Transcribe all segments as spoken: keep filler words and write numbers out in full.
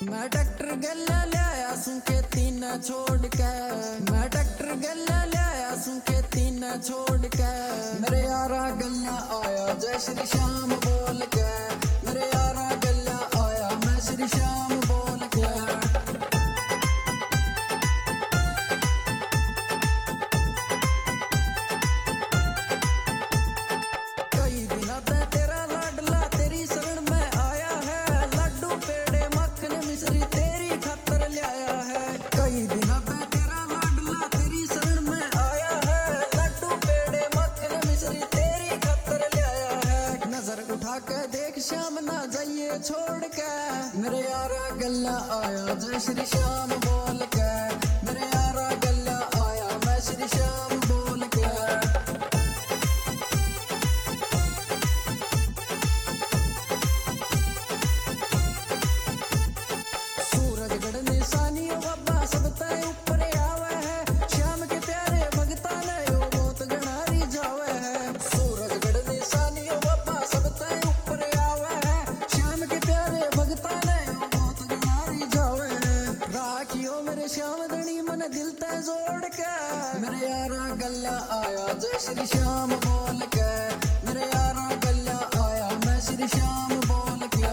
मैं डॉक्टर गल्ला लाया सू के तीन छोड़ के, मैं डॉक्टर गल्ला लाया सू के तीन छोड़ के, मेरे यारा गल्ला आया जय श्री श्याम बोल के, मेरे यारा गल्ला आया मैं श्री श्याम बोल के। कई दिना ते तेरा लाडला तेरी शरण में आया है, लड्डू पेड़े मक्खन मिश्री तेरी खातर लाया है। कई दिना ते तेरा लाडला तेरी शरण में आया है, लड्डू पेड़े मक्खन मिश्री तेरी खातर लाया है। नजर उठा के देख श्याम ना जाइए छोड़ के, मेरे यारा गल्ला आया जय श्री श्याम बोल के, मेरे यारा गल्ला आया मैं श्री श्याम बोल के। निशानियों बाबा सब तय ऊपर आवे है, श्याम के प्यारे भगता ने यो बहुत गणारी जावे है। सूरजगढ़ निशानियों बाबा सब तय ऊपर आवे है, श्याम के प्यारे भगता ने यो बहुत गणारी जावे है। राखियो मेरे श्याम धनी मन दिल तय जोड़ के, मेरे यारा गल्ला आया जय श्री श्याम बोल के, मेरे यारा गल्ला आया मैं श्री श्याम बोल के।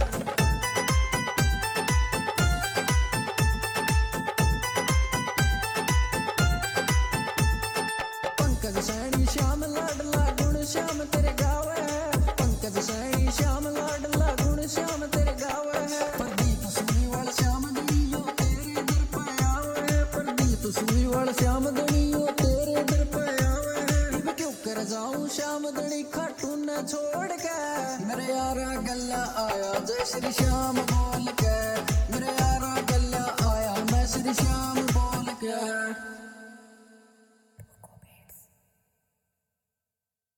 पंकज सैनी श्याम लाडला गुण श्याम तेरे गावे है, पंकज सैनी श्याम लाडला गुण श्याम तेरे गावे है। प्रदीप सुरीवाल श्याम दनियो तेरे दर पे आवे है, प्रदीप सुरीवाल श्याम दनियो तेरे दर पे आवे है। अब क्यों कर जाऊं श्याम दनी खाटू न छोड़ के, मेरे यारा गल्ला आया जय श्री श्याम बोल के।